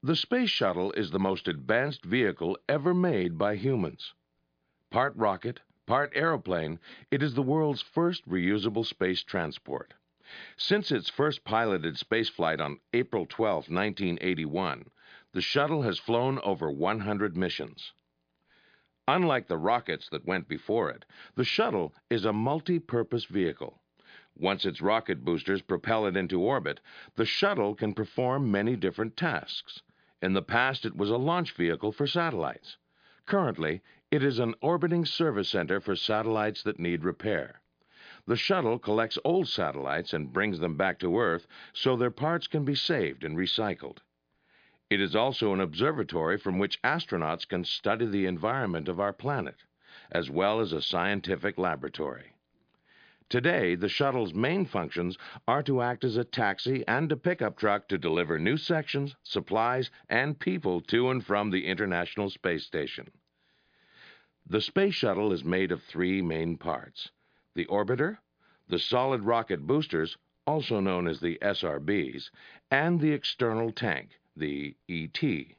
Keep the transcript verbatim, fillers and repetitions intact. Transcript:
The Space Shuttle is the most advanced vehicle ever made by humans. Part rocket, part aeroplane, it is the world's first reusable space transport. Since its first piloted spaceflight on April twelfth, nineteen eighty-one, the shuttle has flown over one hundred missions. Unlike the rockets that went before it, the shuttle is a multi-purpose vehicle. Once its rocket boosters propel it into orbit, the shuttle can perform many different tasks. In the past, it was a launch vehicle for satellites. Currently, it is an orbiting service center for satellites that need repair. The shuttle collects old satellites and brings them back to Earth so their parts can be saved and recycled. It is also an observatory from which astronauts can study the environment of our planet, as well as a scientific laboratory. Today, the shuttle's main functions are to act as a taxi and a pickup truck to deliver new sections, supplies, and people to and from the International Space Station. The Space Shuttle is made of three main parts: the orbiter, the solid rocket boosters, also known as the S R Bs, and the external tank, the E T.